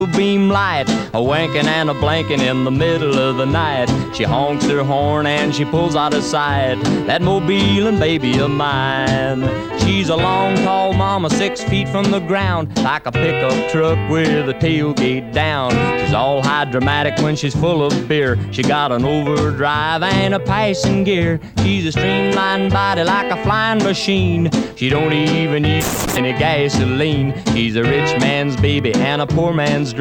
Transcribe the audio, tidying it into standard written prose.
beam light, a winking and a blinking in the middle of the night. She honks her horn and she pulls out of sight, that Mobilean baby of mine. She's a long, tall mama, 6 feet from the ground, like a pickup truck with a tailgate down. She's all hydromatic when she's full of beer. She got an overdrive and a passing gear. She's a streamlined body like a flying machine. She don't even use any gasoline. She's a rich man's baby and a poor man's dream.